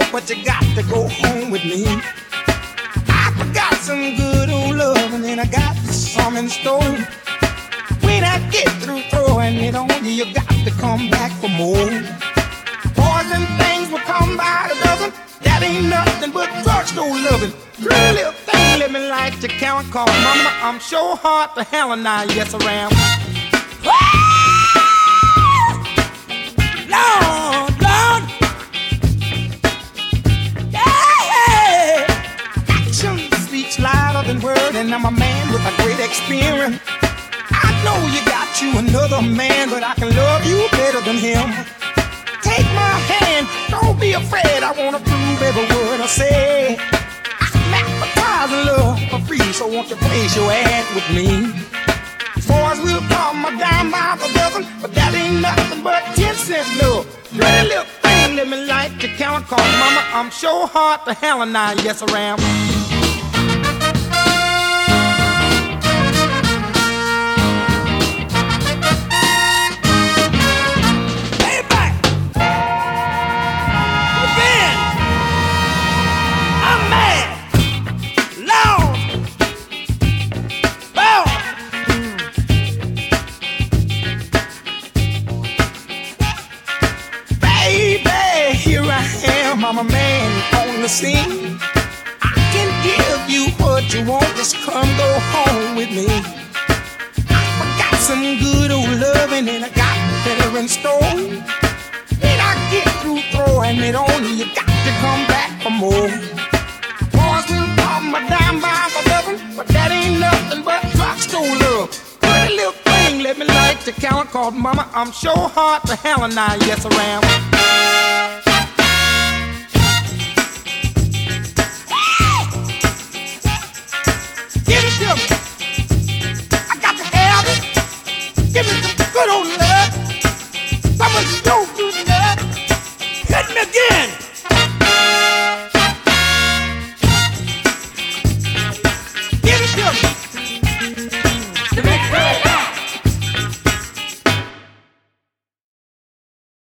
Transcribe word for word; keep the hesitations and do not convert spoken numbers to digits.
but you got to go home with me. I forgot some good old love, and then I got some in store. When I get through throwing it on you, you got to come back for more. Boys and things will come by the dozen. That ain't nothing but drugstore loving. Pretty little thing, let me light your count, call mama, I'm sure hard to hell and I, yes I am. Lord, Lord, yeah, action speaks louder than word, and I'm a man with a great experience. I know you got you another man, but I can love you better than him. Take my hand, don't be afraid, I wanna prove every word I say. I'm advertising love for free, so won't you place your ad with me? Boys will call my dime by the dozen, but that ain't nothing but ten cents love. Pretty little thing, let me light the count, call mama, I'm sure hard to hell and I, yes I am. I'm a man on the scene. I can give you what you want, just come go home with me. I forgot some good old loving and I got better in store. When I get through throwing it on you, you got to come back for more. Boys will call my dime by the dozen, but that ain't nothing but drugstore love. Pretty little thing, let me light the count, called mama, I'm sure hard to hell and I, yes I am.